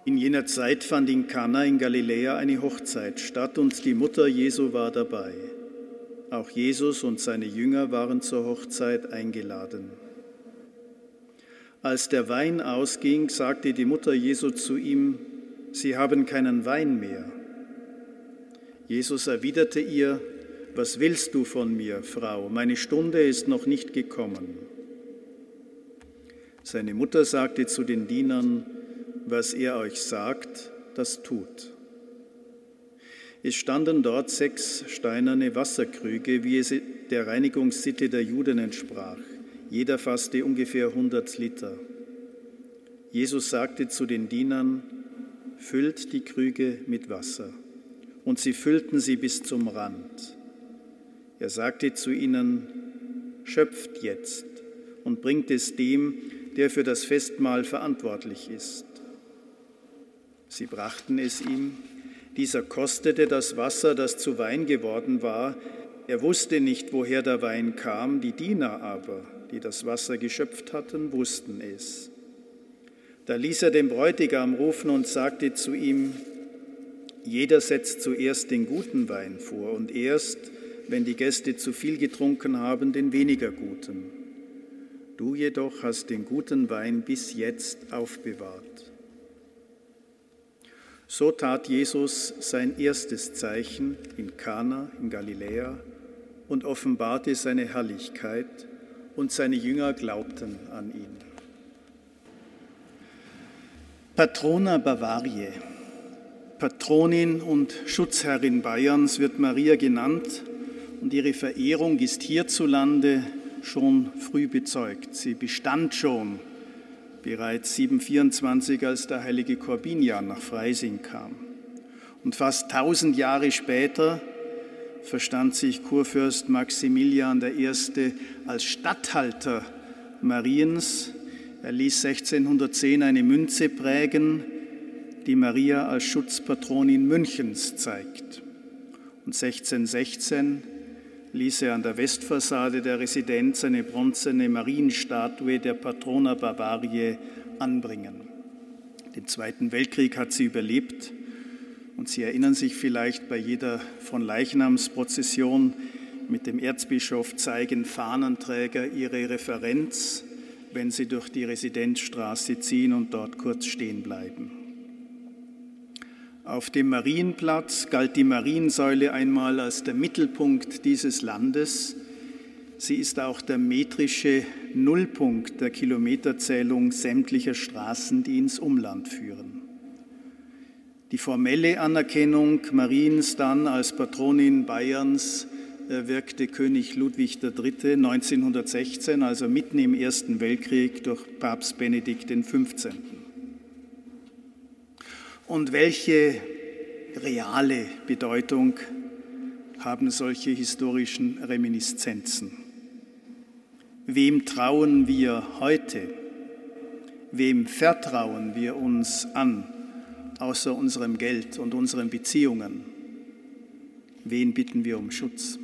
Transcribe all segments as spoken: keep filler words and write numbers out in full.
In jener Zeit fand in Kana in Galiläa eine Hochzeit statt und die Mutter Jesu war dabei. Auch Jesus und seine Jünger waren zur Hochzeit eingeladen. Als der Wein ausging, sagte die Mutter Jesu zu ihm: Sie haben keinen Wein mehr. Jesus erwiderte ihr: Was willst du von mir, Frau? Meine Stunde ist noch nicht gekommen. Seine Mutter sagte zu den Dienern: Was er euch sagt, das tut. Es standen dort sechs steinerne Wasserkrüge, wie es der Reinigungssitte der Juden entsprach. Jeder fasste ungefähr hundert Liter. Jesus sagte zu den Dienern: Füllt die Krüge mit Wasser. Und sie füllten sie bis zum Rand. Er sagte zu ihnen: Schöpft jetzt und bringt es dem, der für das Festmahl verantwortlich ist. Sie brachten es ihm. Dieser kostete das Wasser, das zu Wein geworden war. Er wusste nicht, woher der Wein kam. Die Diener aber, die das Wasser geschöpft hatten, wussten es. Da ließ er den Bräutigam rufen und sagte zu ihm: Jeder setzt zuerst den guten Wein vor und erst, wenn die Gäste zu viel getrunken haben, den weniger guten. Du jedoch hast den guten Wein bis jetzt aufbewahrt. So tat Jesus sein erstes Zeichen in Kana in Galiläa und offenbarte seine Herrlichkeit, und seine Jünger glaubten an ihn. Patrona Bavariae, Patronin und Schutzherrin Bayerns, wird Maria genannt, und ihre Verehrung ist hierzulande schon früh bezeugt. Sie bestand schon bereits siebenhundertvierundzwanzig, als der heilige Korbinian nach Freising kam. Und fast tausend Jahre später verstand sich Kurfürst Maximilian der Erste als Statthalter Mariens. Er ließ sechzehnhundertzehn eine Münze prägen, die Maria als Schutzpatronin Münchens zeigt. Und sechzehnhundertsechzehn ließ er an der Westfassade der Residenz eine bronzene Marienstatue der Patrona Bavariae anbringen. Den Zweiten Weltkrieg hat sie überlebt, und Sie erinnern sich vielleicht, bei jeder Fronleichnamsprozession mit dem Erzbischof zeigen Fahnenträger ihre Referenz, wenn sie durch die Residenzstraße ziehen und dort kurz stehen bleiben. Auf dem Marienplatz galt die Mariensäule einmal als der Mittelpunkt dieses Landes. Sie ist auch der metrische Nullpunkt der Kilometerzählung sämtlicher Straßen, die ins Umland führen. Die formelle Anerkennung Mariens dann als Patronin Bayerns wirkte König Ludwig der Dritte neunzehnhundertsechzehn, also mitten im Ersten Weltkrieg, durch Papst Benedikt den Fünfzehnten. Und welche reale Bedeutung haben solche historischen Reminiszenzen? Wem trauen wir heute? Wem vertrauen wir uns an, außer unserem Geld und unseren Beziehungen? Wen bitten wir um Schutz?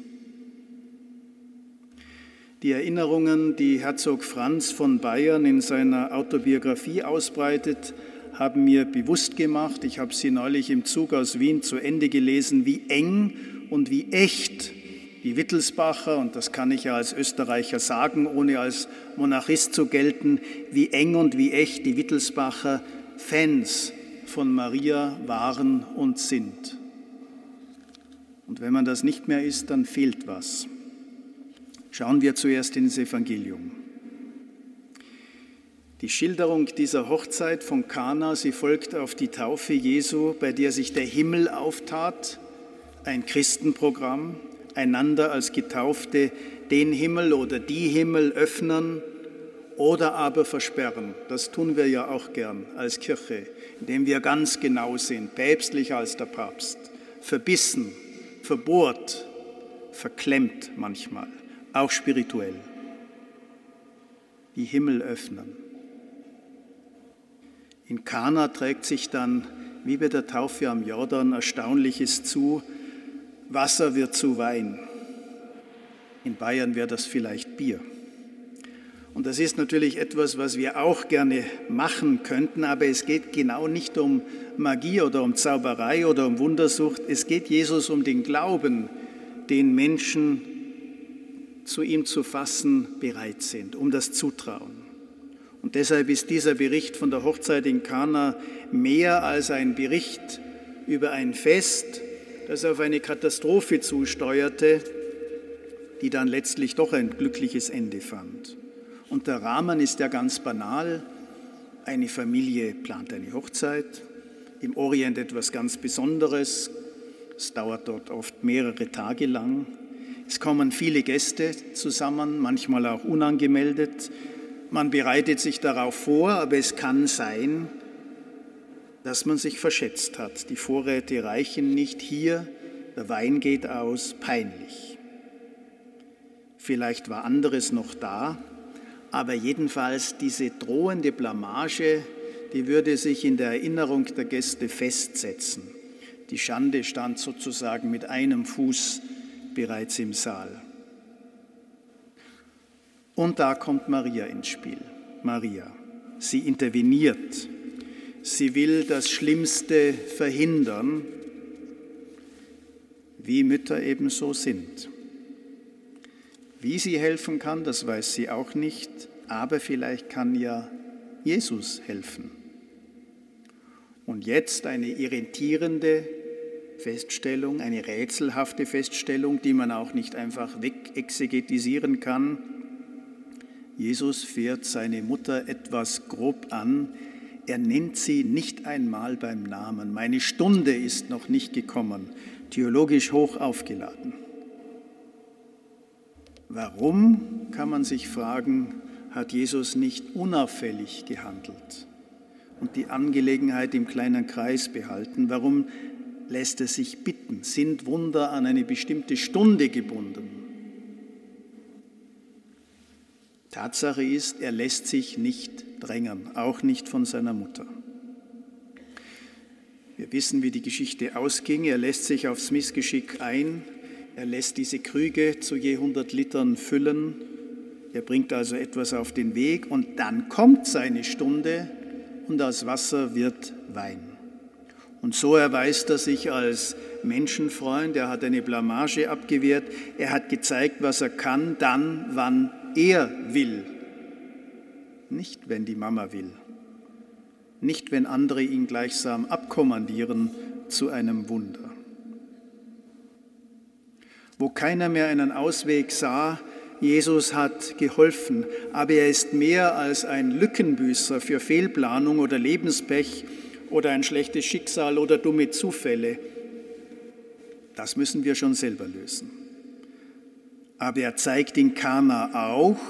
Die Erinnerungen, die Herzog Franz von Bayern in seiner Autobiografie ausbreitet, haben mir bewusst gemacht, ich habe sie neulich im Zug aus Wien zu Ende gelesen, wie eng und wie echt die Wittelsbacher, und das kann ich ja als Österreicher sagen, ohne als Monarchist zu gelten, wie eng und wie echt die Wittelsbacher Fans von Maria waren und sind. Und wenn man das nicht mehr ist, dann fehlt was. Schauen wir zuerst ins Evangelium. Die Schilderung dieser Hochzeit von Kana, sie folgt auf die Taufe Jesu, bei der sich der Himmel auftat, ein Christenprogramm, einander als Getaufte den Himmel oder die Himmel öffnen oder aber versperren. Das tun wir ja auch gern als Kirche, indem wir ganz genau sind, päpstlicher als der Papst, verbissen, verbohrt, verklemmt manchmal, auch spirituell. Die Himmel öffnen. In Kana trägt sich dann, wie bei der Taufe am Jordan, Erstaunliches zu. Wasser wird zu Wein. In Bayern wäre das vielleicht Bier. Und das ist natürlich etwas, was wir auch gerne machen könnten, aber es geht genau nicht um Magie oder um Zauberei oder um Wundersucht. Es geht Jesus um den Glauben, den Menschen zu ihm zu fassen bereit sind, um das Zutrauen. Und deshalb ist dieser Bericht von der Hochzeit in Kana mehr als ein Bericht über ein Fest, das auf eine Katastrophe zusteuerte, die dann letztlich doch ein glückliches Ende fand. Und der Rahmen ist ja ganz banal. Eine Familie plant eine Hochzeit, im Orient etwas ganz Besonderes. Es dauert dort oft mehrere Tage lang. Es kommen viele Gäste zusammen, manchmal auch unangemeldet. Man bereitet sich darauf vor, aber es kann sein, dass man sich verschätzt hat. Die Vorräte reichen nicht hier, der Wein geht aus, peinlich. Vielleicht war anderes noch da, aber jedenfalls diese drohende Blamage, die würde sich in der Erinnerung der Gäste festsetzen. Die Schande stand sozusagen mit einem Fuß bereits im Saal. Und da kommt Maria ins Spiel. Maria, sie interveniert. Sie will das Schlimmste verhindern, wie Mütter ebenso sind. Wie sie helfen kann, das weiß sie auch nicht, aber vielleicht kann ja Jesus helfen. Und jetzt eine irritierende Feststellung, eine rätselhafte Feststellung, die man auch nicht einfach wegexegetisieren kann. Jesus fährt seine Mutter etwas grob an. Er nennt sie nicht einmal beim Namen. Meine Stunde ist noch nicht gekommen, theologisch hoch aufgeladen. Warum, kann man sich fragen, hat Jesus nicht unauffällig gehandelt und die Angelegenheit im kleinen Kreis behalten? Warum lässt er sich bitten? Sind Wunder an eine bestimmte Stunde gebunden? Tatsache ist, er lässt sich nicht drängen, auch nicht von seiner Mutter. Wir wissen, wie die Geschichte ausging. Er lässt sich aufs Missgeschick ein. Er lässt diese Krüge zu je hundert Litern füllen. Er bringt also etwas auf den Weg und dann kommt seine Stunde und aus Wasser wird Wein. Und so erweist er sich als Menschenfreund. Er hat eine Blamage abgewehrt. Er hat gezeigt, was er kann, dann, wann er will. Nicht, wenn die Mama will. Nicht, wenn andere ihn gleichsam abkommandieren zu einem Wunder. Wo keiner mehr einen Ausweg sah, Jesus hat geholfen, aber er ist mehr als ein Lückenbüßer für Fehlplanung oder Lebenspech oder ein schlechtes Schicksal oder dumme Zufälle. Das müssen wir schon selber lösen. Aber er zeigt in Kana auch,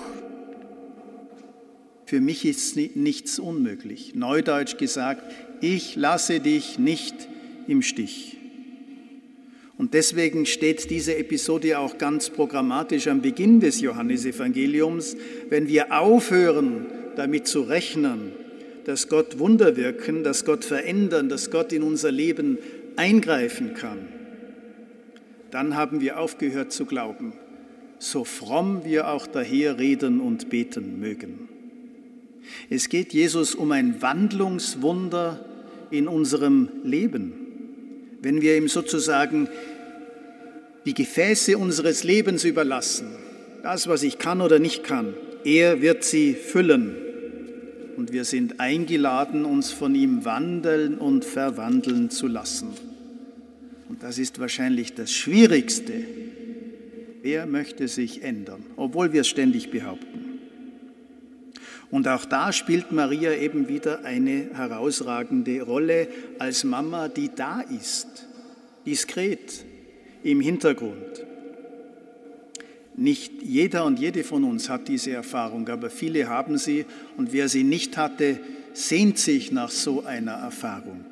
für mich ist nichts unmöglich. Neudeutsch gesagt, ich lasse dich nicht im Stich. Und deswegen steht diese Episode auch ganz programmatisch am Beginn des Johannesevangeliums, wenn wir aufhören, damit zu rechnen, dass Gott Wunder wirken, dass Gott verändern, dass Gott in unser Leben eingreifen kann. Dann haben wir aufgehört zu glauben, so fromm wir auch daher reden und beten mögen. Es geht Jesus um ein Wandlungswunder in unserem Leben. Wenn wir ihm sozusagen die Gefäße unseres Lebens überlassen, das, was ich kann oder nicht kann, er wird sie füllen. Und wir sind eingeladen, uns von ihm wandeln und verwandeln zu lassen. Und das ist wahrscheinlich das Schwierigste. Wer möchte sich ändern, obwohl wir es ständig behaupten? Und auch da spielt Maria eben wieder eine herausragende Rolle als Mama, die da ist, diskret, im Hintergrund. Nicht jeder und jede von uns hat diese Erfahrung, aber viele haben sie und wer sie nicht hatte, sehnt sich nach so einer Erfahrung.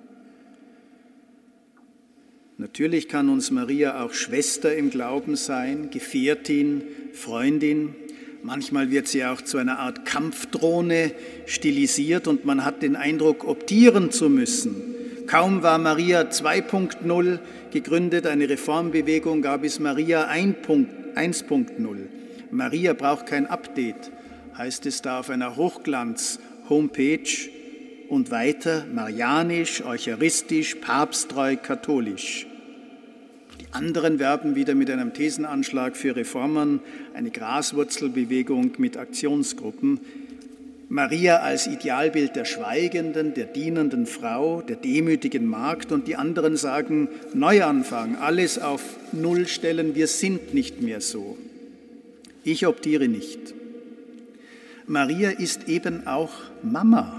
Natürlich kann uns Maria auch Schwester im Glauben sein, Gefährtin, Freundin. Manchmal wird sie auch zu einer Art Kampfdrohne stilisiert und man hat den Eindruck, optieren zu müssen. Kaum war Maria zwei Punkt null gegründet, eine Reformbewegung, gab es Maria eins Punkt null. Maria braucht kein Update, heißt es da auf einer Hochglanz-Homepage, und weiter marianisch, eucharistisch, papsttreu, katholisch. Die anderen werben wieder mit einem Thesenanschlag für Reformen, eine Graswurzelbewegung mit Aktionsgruppen. Maria als Idealbild der schweigenden, der dienenden Frau, der demütigen Magd, und die anderen sagen, Neuanfang, alles auf Null stellen, wir sind nicht mehr so. Ich optiere nicht. Maria ist eben auch Mama.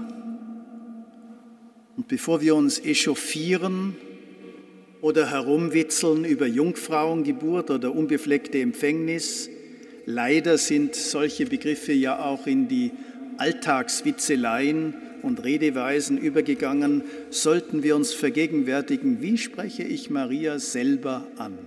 Und bevor wir uns echauffieren oder herumwitzeln über Jungfrauengeburt oder unbefleckte Empfängnis, leider sind solche Begriffe ja auch in die Alltagswitzeleien und Redeweisen übergegangen, sollten wir uns vergegenwärtigen, wie spreche ich Maria selber an?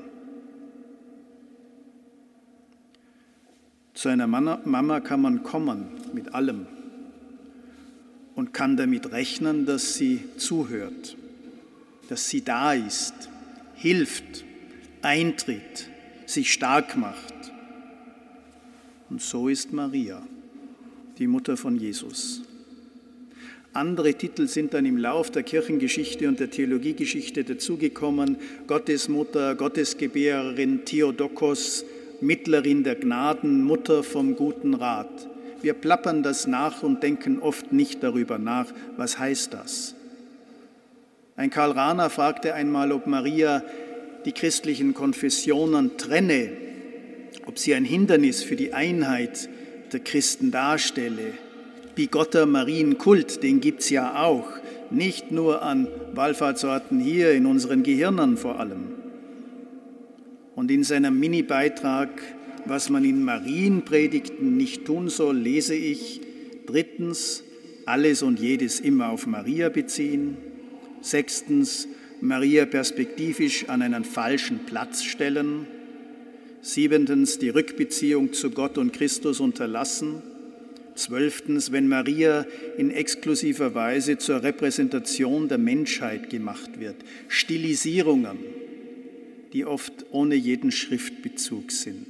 Zu einer Mama kann man kommen mit allem und kann damit rechnen, dass sie zuhört, dass sie da ist, hilft, eintritt, sich stark macht. Und so ist Maria, die Mutter von Jesus. Andere Titel sind dann im Lauf der Kirchengeschichte und der Theologiegeschichte dazugekommen: Gottesmutter, Gottesgebärerin, Theotokos, Mittlerin der Gnaden, Mutter vom guten Rat. Wir plappern das nach und denken oft nicht darüber nach, was heißt das? Ein Karl Rahner fragte einmal, ob Maria die christlichen Konfessionen trenne, ob sie ein Hindernis für die Einheit der Christen darstelle. Bigotter Marienkult, den gibt es ja auch, nicht nur an Wallfahrtsorten hier, in unseren Gehirnen vor allem. Und in seinem Mini-Beitrag, was man in Marienpredigten nicht tun soll, lese ich: drittens, alles und jedes immer auf Maria beziehen. Sechstens, Maria perspektivisch an einen falschen Platz stellen. Siebentens, die Rückbeziehung zu Gott und Christus unterlassen. Zwölftens, wenn Maria in exklusiver Weise zur Repräsentation der Menschheit gemacht wird. Stilisierungen, die oft ohne jeden Schriftbezug sind.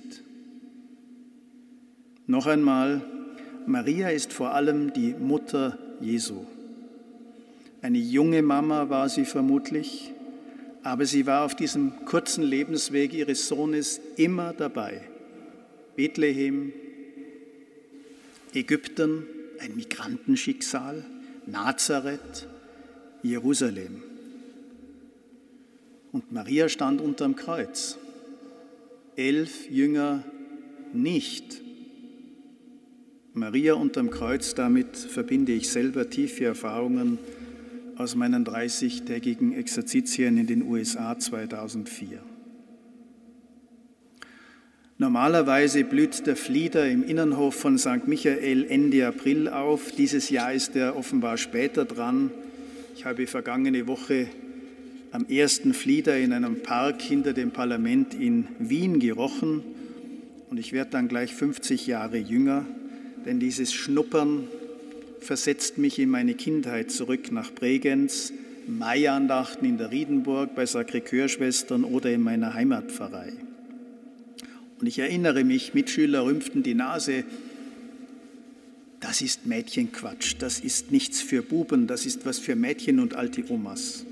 Noch einmal, Maria ist vor allem die Mutter Jesu. Eine junge Mama war sie vermutlich, aber sie war auf diesem kurzen Lebensweg ihres Sohnes immer dabei. Bethlehem, Ägypten, ein Migrantenschicksal, Nazareth, Jerusalem. Und Maria stand unterm Kreuz. Elf Jünger nicht. Maria unterm Kreuz, damit verbinde ich selber tiefe Erfahrungen aus meinen dreißigtägigen Exerzitien in den U S A zweitausendvier. Normalerweise blüht der Flieder im Innenhof von Sankt Michael Ende April auf. Dieses Jahr ist er offenbar später dran. Ich habe vergangene Woche am ersten Flieder in einem Park hinter dem Parlament in Wien gerochen und ich werde dann gleich fünfzig Jahre jünger, denn dieses Schnuppern versetzt mich in meine Kindheit zurück nach Bregenz, Maiandachten in der Riedenburg bei Sacré-Cœur-Schwestern oder in meiner Heimatpfarrei. Und ich erinnere mich, Mitschüler rümpften die Nase: Das ist Mädchenquatsch, das ist nichts für Buben, das ist was für Mädchen und alte Omas.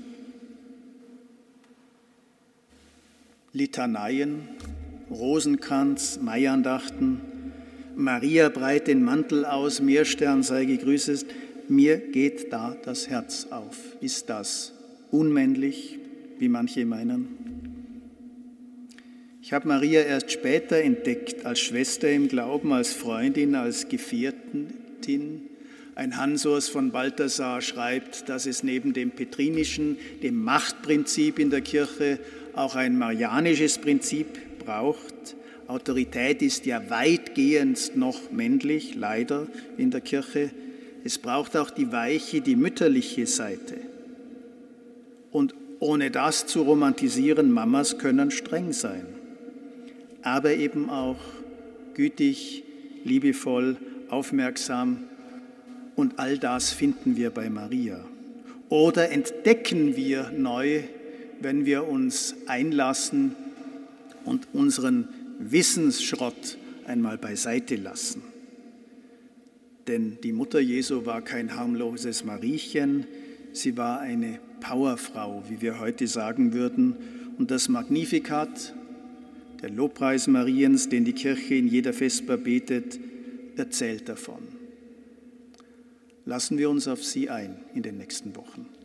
Litaneien, Rosenkranz, Maiandachten, Maria breit den Mantel aus, Meerstern sei gegrüßet, mir geht da das Herz auf. Ist das unmännlich, wie manche meinen? Ich habe Maria erst später entdeckt, als Schwester im Glauben, als Freundin, als Gefährtin. Ein Hansurs von Balthasar schreibt, dass es neben dem petrinischen, dem Machtprinzip in der Kirche, auch ein marianisches Prinzip braucht. Autorität ist ja weitgehend noch männlich, leider in der Kirche. Es braucht auch die weiche, die mütterliche Seite. Und ohne das zu romantisieren, Mamas können streng sein, aber eben auch gütig, liebevoll, aufmerksam. Und all das finden wir bei Maria. Oder entdecken wir neu, wenn wir uns einlassen und unseren Wissensschrott einmal beiseite lassen. Denn die Mutter Jesu war kein harmloses Mariechen, sie war eine Powerfrau, wie wir heute sagen würden. Und das Magnificat, der Lobpreis Mariens, den die Kirche in jeder Vesper betet, erzählt davon. Lassen wir uns auf sie ein in den nächsten Wochen.